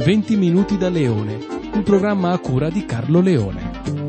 20 minuti da Leone, un programma a cura di Carlo Leone.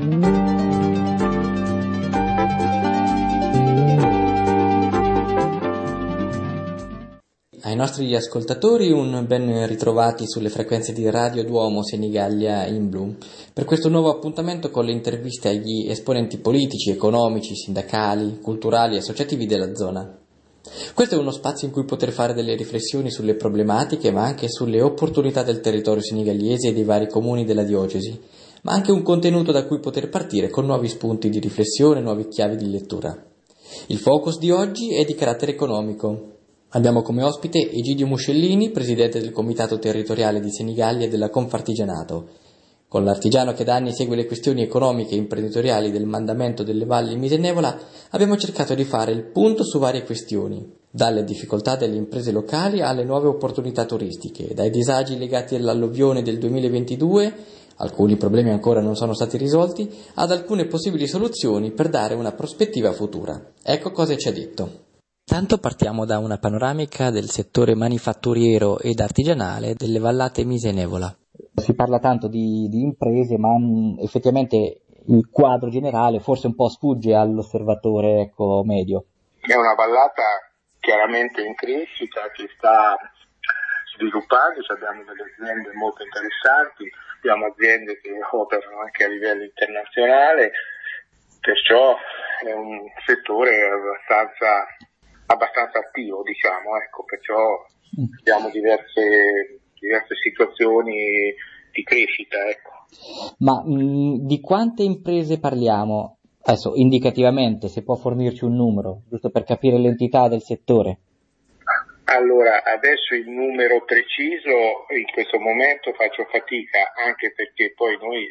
Ai nostri ascoltatori un ben ritrovati sulle frequenze di Radio Duomo Senigallia in Blu per questo nuovo appuntamento con le interviste agli esponenti politici, economici, sindacali, culturali e associativi della zona. Questo è uno spazio in cui poter fare delle riflessioni sulle problematiche ma anche sulle opportunità del territorio senigallese e dei vari comuni della diocesi, ma anche un contenuto da cui poter partire con nuovi spunti di riflessione, nuove chiavi di lettura. Il focus di oggi è di carattere economico. Abbiamo come ospite Egidio Muscellini, presidente del Comitato Territoriale di Senigallia e della Confartigianato. Con l'artigiano che da anni segue le questioni economiche e imprenditoriali del mandamento delle valli Misenevola, abbiamo cercato di fare il punto su varie questioni, dalle difficoltà delle imprese locali alle nuove opportunità turistiche, dai disagi legati all'alluvione del 2022, alcuni problemi ancora non sono stati risolti, ad alcune possibili soluzioni per dare una prospettiva futura. Ecco cosa ci ha detto. Tanto partiamo da una panoramica del settore manifatturiero ed artigianale delle vallate Misenevola. Si parla tanto di imprese, ma effettivamente il quadro generale forse un po' sfugge all'osservatore medio. È una vallata chiaramente in crescita che sta sviluppandosi, abbiamo delle aziende molto interessanti, abbiamo aziende che operano anche a livello internazionale, perciò è un settore abbastanza attivo, diciamo, perciò abbiamo diverse situazioni di crescita, Ma di quante imprese parliamo? Adesso indicativamente, se può fornirci un numero, giusto per capire l'entità del settore. Allora, adesso il numero preciso in questo momento faccio fatica, anche perché poi noi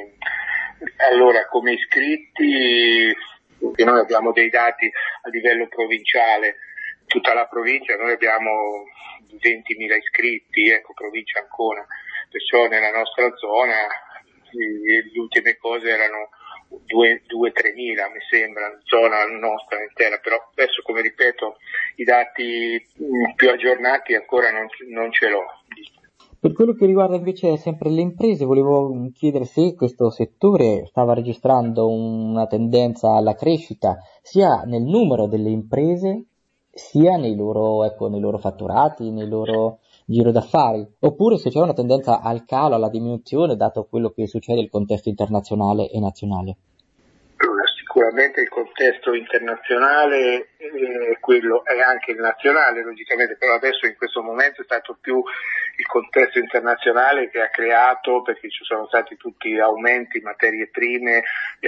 come iscritti, noi abbiamo dei dati a livello provinciale, tutta la provincia, noi abbiamo 20.000 iscritti, provincia Ancona, perciò nella nostra zona le ultime cose erano 2-3.000 mi sembra, zona nostra intera, però adesso, come ripeto, i dati più aggiornati ancora non ce l'ho. Per quello che riguarda invece sempre le imprese, volevo chiedere se questo settore stava registrando una tendenza alla crescita sia nel numero delle imprese sia nei loro fatturati, nei loro giro d'affari, oppure se c'è una tendenza al calo, alla diminuzione, dato quello che succede nel contesto internazionale e nazionale. Allora, sicuramente il contesto internazionale, quello è anche il nazionale, logicamente, però adesso in questo momento è stato più il contesto internazionale che ha creato, perché ci sono stati tutti aumenti, materie prime,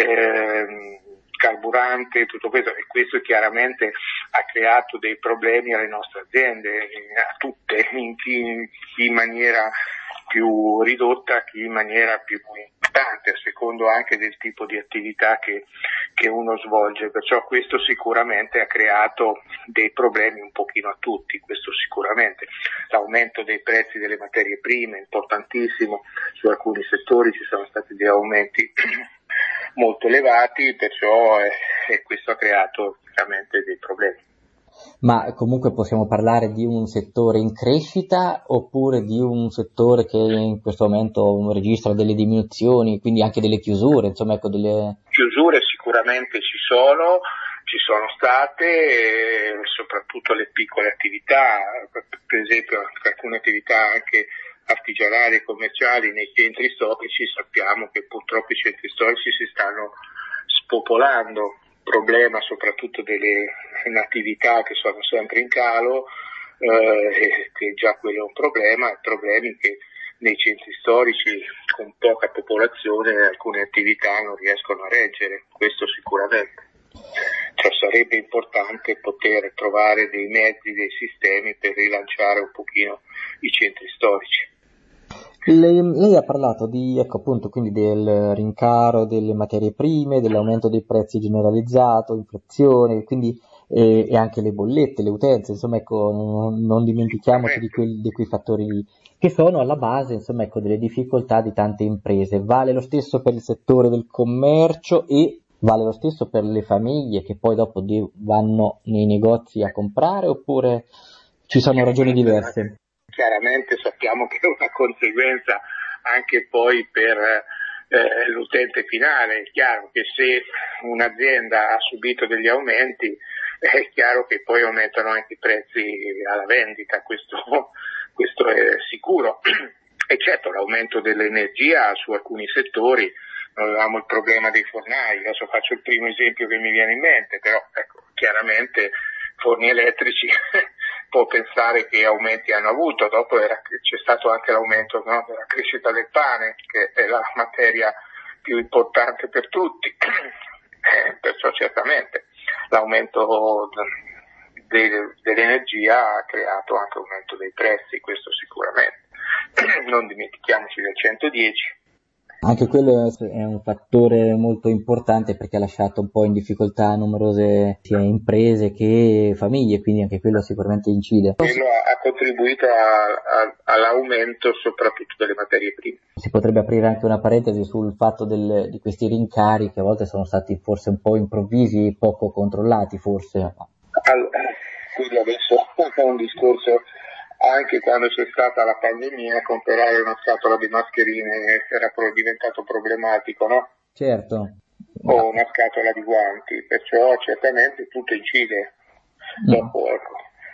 carburante, tutto questo, e questo chiaramente ha creato dei problemi alle nostre aziende, a tutte, chi in maniera più ridotta, chi in maniera più importante, a secondo anche del tipo di attività che uno svolge, perciò questo sicuramente ha creato dei problemi un pochino a tutti, questo sicuramente. L'aumento dei prezzi delle materie prime è importantissimo, su alcuni settori ci sono stati dei aumenti molto elevati, perciò questo ha creato veramente dei problemi. Ma comunque possiamo parlare di un settore in crescita oppure di un settore che in questo momento registra delle diminuzioni, quindi anche delle chiusure, delle chiusure sicuramente ci sono state, soprattutto le piccole attività, per esempio alcune attività anche artigianali e commerciali nei centri storici. Sappiamo che purtroppo i centri storici si stanno spopolando, problema soprattutto delle natività che sono sempre in calo, che già quello è un problema, problemi che nei centri storici con poca popolazione alcune attività non riescono a reggere, questo sicuramente. Cioè, sarebbe importante poter trovare dei mezzi, dei sistemi per rilanciare un pochino i centri storici. Lei ha parlato quindi del rincaro delle materie prime, dell'aumento dei prezzi generalizzato, inflazione, quindi e anche le bollette, le utenze, non dimentichiamoci di quei fattori lì, che sono alla base, delle difficoltà di tante imprese. Vale lo stesso per il settore del commercio e vale lo stesso per le famiglie che poi dopo vanno nei negozi a comprare, oppure ci sono ragioni diverse? chiaramente sappiamo che è una conseguenza anche poi per l'utente finale. È chiaro che se un'azienda ha subito degli aumenti, è chiaro che poi aumentano anche i prezzi alla vendita, questo è sicuro. E certo, l'aumento dell'energia su alcuni settori, avevamo il problema dei fornai, adesso faccio il primo esempio che mi viene in mente, però ecco, chiaramente forni elettrici può pensare che aumenti hanno avuto, dopo c'è stato anche l'aumento, no, della crescita del pane, che è la materia più importante per tutti, perciò certamente l'aumento dell'energia ha creato anche aumento dei prezzi, questo sicuramente. Non dimentichiamoci del 110. Anche quello è un fattore molto importante perché ha lasciato un po' in difficoltà numerose sia imprese che famiglie, quindi anche quello sicuramente incide. Quello ha contribuito all'aumento soprattutto delle materie prime. Si potrebbe aprire anche una parentesi sul fatto di questi rincari che a volte sono stati forse un po' improvvisi, poco controllati forse. Quello adesso è un discorso. Anche quando c'è stata la pandemia, comprare una scatola di mascherine era diventato problematico, no? Certo. O una scatola di guanti, perciò certamente tutto incide. Dopo, ecco,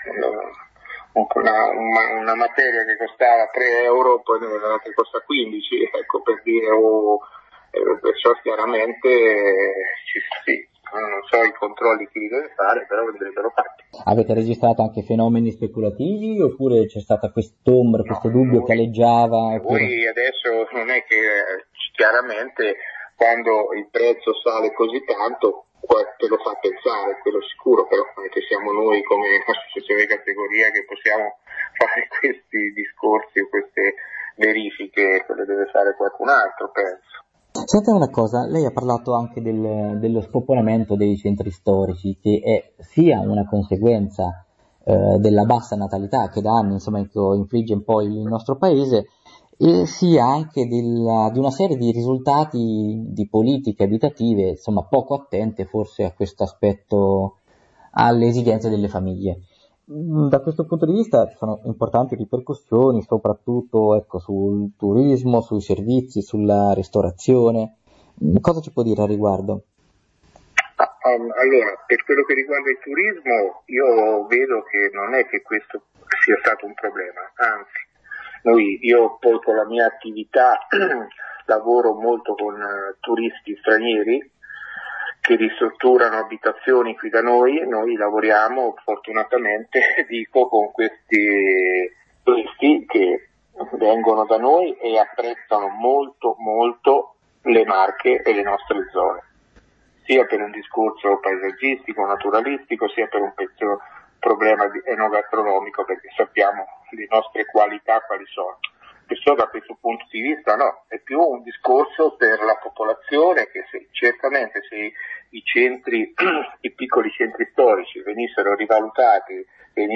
una materia che costava 3 euro, poi che costa 15, ecco, per dire, perciò chiaramente sì. Non so i controlli chi li deve fare, però andrebbero fatti. Avete registrato anche fenomeni speculativi oppure c'è stata quest'ombra, questo dubbio che aleggiava? Voi adesso non è che chiaramente quando il prezzo sale così tanto te lo fa pensare, quello sicuro, però non è che siamo noi come associazione di categoria che possiamo fare questi discorsi o queste verifiche, le deve fare qualcun altro, penso. Senta una cosa, lei ha parlato anche dello spopolamento dei centri storici, che è sia una conseguenza della bassa natalità che da anni insomma infligge un po' il nostro paese, e sia anche di una serie di risultati di politiche abitative, insomma poco attente forse a questo aspetto, alle esigenze delle famiglie. Da questo punto di vista ci sono importanti ripercussioni, soprattutto ecco, sul turismo, sui servizi, sulla ristorazione. Cosa ci può dire a riguardo? Allora, per quello che riguarda il turismo, io vedo che non è che questo sia stato un problema, anzi, io poi con la mia attività lavoro molto con turisti stranieri che ristrutturano abitazioni qui da noi lavoriamo fortunatamente, dico, con questi turisti che vengono da noi e apprezzano molto molto le Marche e le nostre zone, sia per un discorso paesaggistico, naturalistico, sia per un problema enogastronomico, perché sappiamo le nostre qualità quali sono. Perciò da questo punto di vista no, è più un discorso per la popolazione che certamente se i piccoli centri storici venissero rivalutati,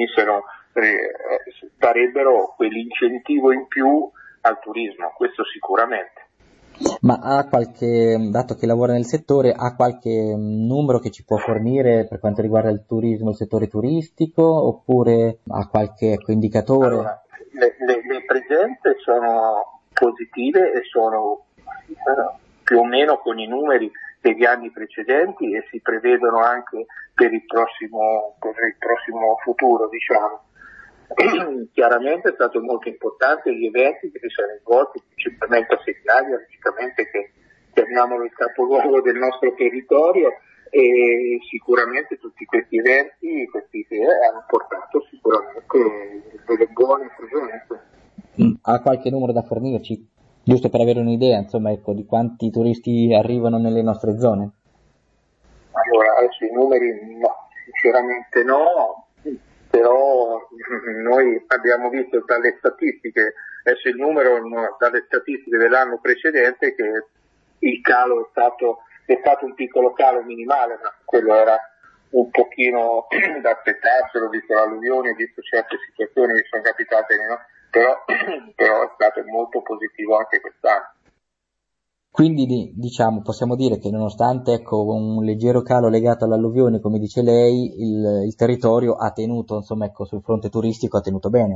darebbero quell'incentivo in più al turismo, questo sicuramente. Ma dato che lavora nel settore, ha qualche numero che ci può fornire per quanto riguarda il turismo, il settore turistico, oppure ha qualche indicatore? Allora, le presenze sono positive e sono più o meno con i numeri degli anni precedenti e si prevedono anche per il prossimo futuro, diciamo. Chiaramente è stato molto importante gli eventi che si sono svolti principalmente a Senigallia, logicamente che chiamiamolo il capoluogo del nostro territorio, e sicuramente tutti questi eventi, hanno portato sicuramente delle buone presenze. Ha qualche numero da fornirci? Giusto per avere un'idea, insomma, ecco, di quanti turisti arrivano nelle nostre zone? Allora, adesso i numeri no, sinceramente no, però noi abbiamo visto dalle statistiche, adesso il numero dalle statistiche dell'anno precedente che il calo è stato un piccolo calo minimale, ma quello era un pochino da aspettarselo, visto l'alluvione, visto certe situazioni che sono capitate, no? Però è stato molto positivo anche quest'anno. Quindi possiamo dire che nonostante un leggero calo legato all'alluvione, come dice lei, il territorio ha tenuto, sul fronte turistico ha tenuto bene.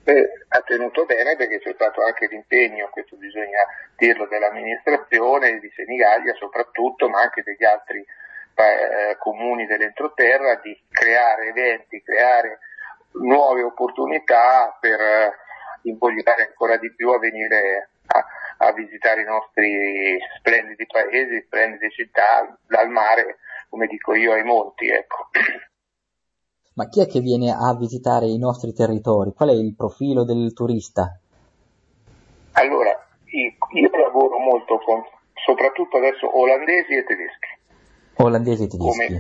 ha tenuto bene, perché c'è stato anche l'impegno, questo bisogna dirlo, dell'amministrazione di Senigallia soprattutto, ma anche degli altri comuni dell'entroterra, di creare eventi, creare nuove opportunità per invogliare ancora di più a venire a visitare i nostri splendidi paesi, splendide città, dal mare, come dico io, ai monti, ecco. Ma chi è che viene a visitare i nostri territori? Qual è il profilo del turista? Allora, io lavoro molto con, soprattutto adesso, olandesi e tedeschi. Olandesi e tedeschi.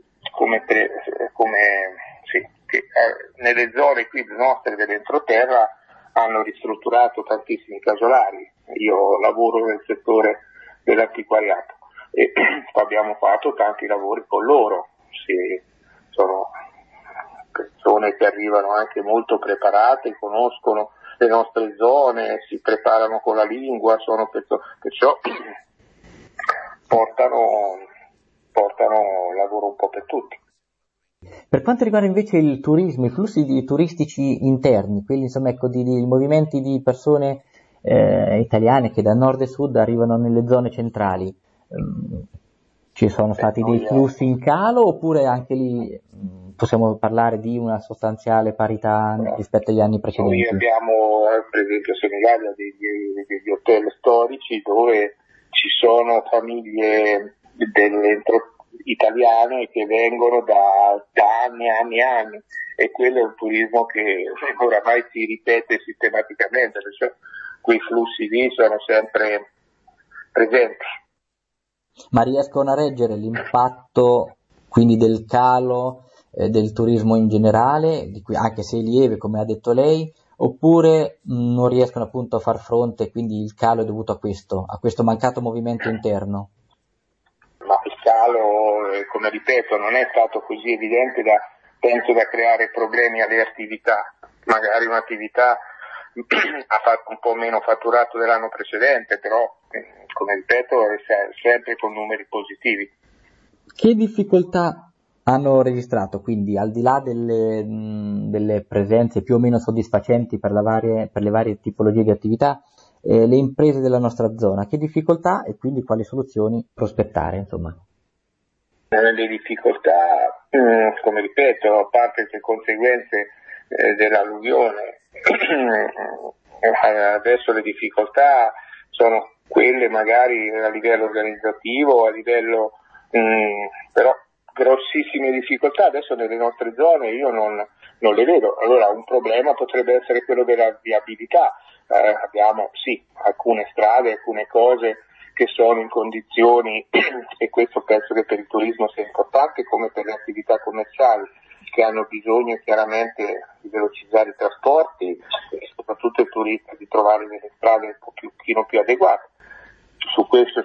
Sì, che nelle zone qui nostre dell'entroterra hanno ristrutturato tantissimi casolari. Io lavoro nel settore dell'antiquariato e abbiamo fatto tanti lavori con loro. Sì, sono persone che arrivano anche molto preparate, conoscono le nostre zone, si preparano con la lingua, sono perciò portano lavoro un po' per tutti. Per quanto riguarda invece il turismo, i flussi turistici interni, quelli insomma ecco di movimenti di persone italiane che da nord e sud arrivano nelle zone centrali, ci sono stati dei flussi in calo oppure anche lì possiamo parlare di una sostanziale parità rispetto agli anni precedenti? Noi abbiamo per esempio a Senigallia degli hotel storici dove ci sono famiglie italiane che vengono da anni e anni, e quello è un turismo che oramai si ripete sistematicamente, perciò quei flussi lì sono sempre presenti. Ma riescono a reggere l'impatto quindi del calo del turismo in generale, anche se lieve come ha detto lei, oppure non riescono appunto a far fronte, quindi il calo è dovuto a questo mancato movimento interno? Ma il calo, come ripeto, non è stato così evidente penso da creare problemi alle attività. Magari un'attività ha fatto un po' meno fatturato dell'anno precedente, però come ripeto è sempre con numeri positivi. Che difficoltà hanno registrato quindi, al di là delle presenze più o meno soddisfacenti per le varie tipologie di attività, le imprese della nostra zona? Che difficoltà e quindi quali soluzioni prospettare, insomma? Le difficoltà, come ripeto, a parte le conseguenze dell'alluvione, adesso le difficoltà sono quelle magari a livello organizzativo, a livello però grossissime difficoltà adesso nelle nostre zone io non le vedo. Allora un problema potrebbe essere quello della viabilità. Abbiamo sì alcune strade, alcune cose che sono in condizioni e questo penso che per il turismo sia importante come per le attività commerciali che hanno bisogno chiaramente di velocizzare i trasporti e soprattutto il turista di trovare delle strade un pochino più adeguate. Su questo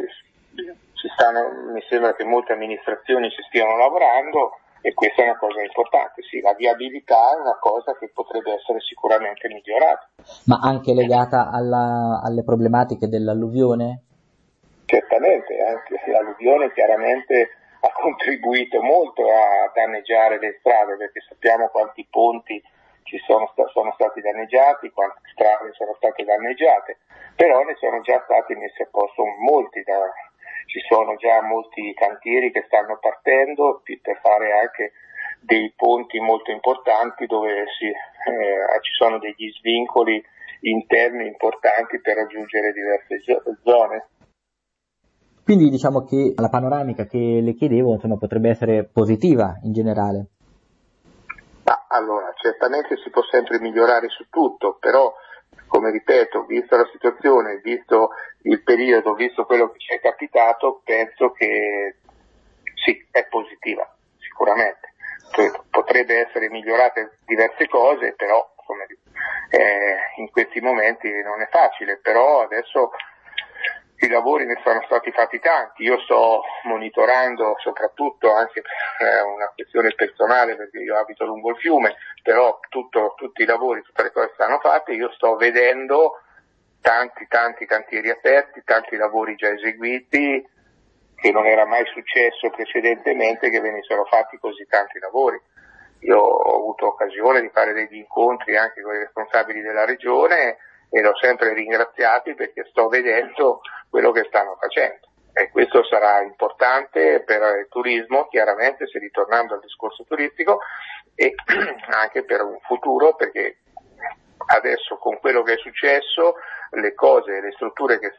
mi sembra che molte amministrazioni ci stiano lavorando e questa è una cosa importante. Sì, la viabilità è una cosa che potrebbe essere sicuramente migliorata. Ma anche legata alle problematiche dell'alluvione? Certamente, anche l'alluvione chiaramente ha contribuito molto a danneggiare le strade, perché sappiamo quanti ponti sono stati danneggiati, quante strade sono state danneggiate, però ne sono già stati messi a posto molti, ci sono già molti cantieri che stanno partendo per fare anche dei ponti molto importanti dove ci sono degli svincoli interni importanti per raggiungere diverse zone. Quindi diciamo che la panoramica che le chiedevo insomma potrebbe essere positiva in generale. Ma allora, certamente si può sempre migliorare su tutto, però come ripeto, visto la situazione, visto il periodo, visto quello che ci è capitato, penso che sì, è positiva, sicuramente. Potrebbe essere migliorate diverse cose, però in questi momenti non è facile, però adesso i lavori ne sono stati fatti tanti. Io sto monitorando soprattutto anche per una questione personale, perché io abito lungo il fiume, però tutti i lavori, tutte le cose stanno fatte, io sto vedendo tanti cantieri aperti, tanti lavori già eseguiti, che non era mai successo precedentemente che venissero fatti così tanti lavori. Io ho avuto occasione di fare degli incontri anche con i responsabili della regione e l'ho sempre ringraziati perché sto vedendo quello che stanno facendo. E questo sarà importante per il turismo, chiaramente, se ritornando al discorso turistico, e anche per un futuro, perché adesso con quello che è successo le cose, le strutture che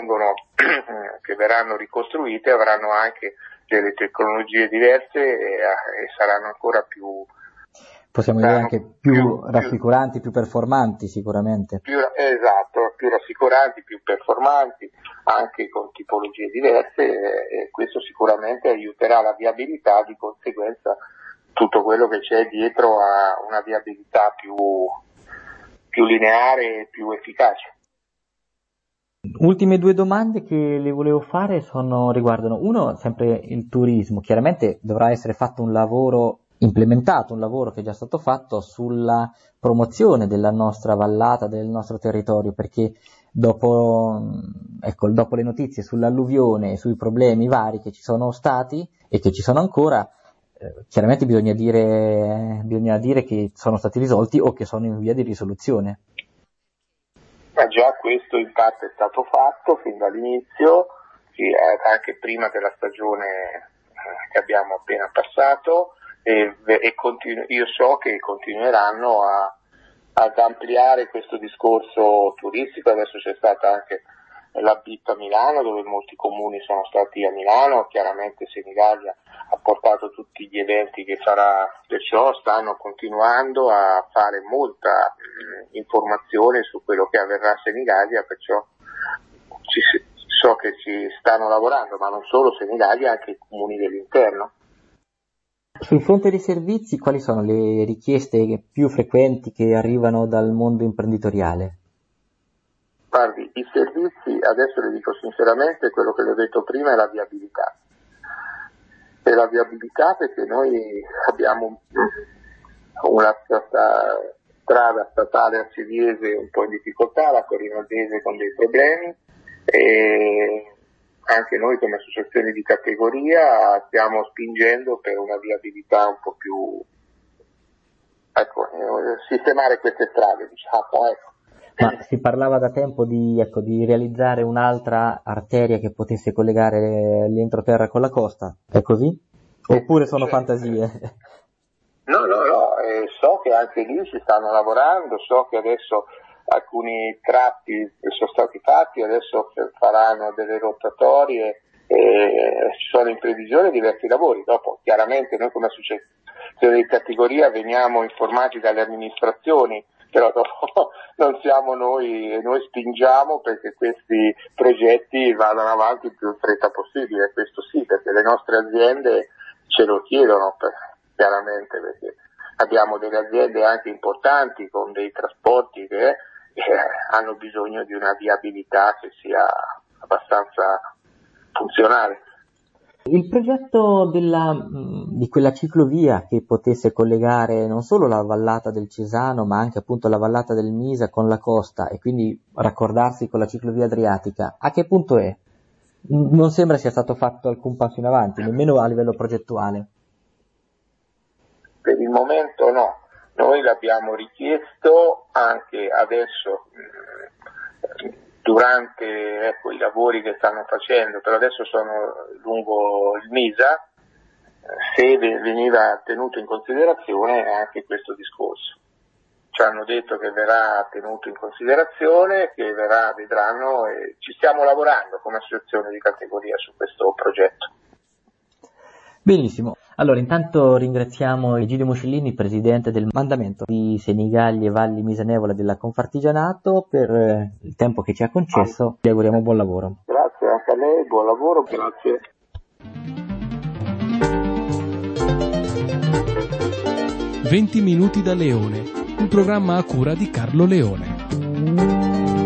verranno ricostruite avranno anche delle tecnologie diverse e saranno ancora più, possiamo dire anche più rassicuranti, più performanti sicuramente. Esatto, più rassicuranti, più performanti, anche con tipologie diverse, e questo sicuramente aiuterà la viabilità, di conseguenza tutto quello che c'è dietro a una viabilità più lineare e più efficace. Ultime due domande che le volevo fare riguardano, uno, sempre il turismo. Chiaramente dovrà essere fatto un lavoro implementato, un lavoro che è già stato fatto sulla promozione della nostra vallata, del nostro territorio, perché dopo le notizie sull'alluvione e sui problemi vari che ci sono stati e che ci sono ancora, chiaramente bisogna dire che sono stati risolti o che sono in via di risoluzione. Ma già questo in parte è stato fatto fin dall'inizio, anche prima della stagione che abbiamo appena passato, e io so che continueranno ad ampliare questo discorso turistico. Adesso c'è stata anche la BIT a Milano, dove molti comuni sono stati a Milano, chiaramente Senigallia ha portato tutti gli eventi che farà, perciò stanno continuando a fare molta informazione su quello che avverrà a Senigallia, perciò so che ci stanno lavorando, ma non solo Senigallia, anche i comuni dell'interno. Sul fronte dei servizi, quali sono le richieste più frequenti che arrivano dal mondo imprenditoriale? Guardi, i servizi, adesso le dico sinceramente, quello che le ho detto prima è la viabilità. E la viabilità perché noi abbiamo una strada statale arcidiese un po' in difficoltà, la Corinaldese con dei problemi, e anche noi come associazione di categoria stiamo spingendo per una viabilità un po' più, sistemare queste strade, diciamo, ecco. Ma si parlava da tempo di realizzare un'altra arteria che potesse collegare l'entroterra con la costa, è così? Oppure sono fantasie? No, so che anche lì ci stanno lavorando, so che adesso alcuni tratti sono stati fatti, adesso faranno delle rotatorie, ci sono in previsione diversi lavori. Dopo, chiaramente, noi come associazione di categoria veniamo informati dalle amministrazioni, però dopo non siamo noi, e noi spingiamo perché questi progetti vadano avanti il più in fretta possibile, questo sì, perché le nostre aziende ce lo chiedono, chiaramente, perché abbiamo delle aziende anche importanti con dei trasporti che hanno bisogno di una viabilità che sia abbastanza funzionale. Il progetto di quella ciclovia che potesse collegare non solo la vallata del Cesano, ma anche appunto la vallata del Misa con la costa e quindi raccordarsi con la ciclovia adriatica, a che punto è? Non sembra sia stato fatto alcun passo in avanti, nemmeno a livello progettuale. Per il momento no, noi l'abbiamo richiesto anche adesso durante i lavori che stanno facendo, però adesso sono lungo il Misa, se veniva tenuto in considerazione anche questo discorso. Ci hanno detto che verrà tenuto in considerazione, che vedranno, e ci stiamo lavorando come associazione di categoria su questo progetto. Benissimo, allora intanto ringraziamo Egidio Muscellini, presidente del mandamento di Senigallia e Valli Misanevola della Confartigianato, per il tempo che ci ha concesso. Vi auguriamo buon lavoro. Grazie anche a lei, buon lavoro, grazie. «20 minuti da Leone», un programma a cura di Carlo Leone.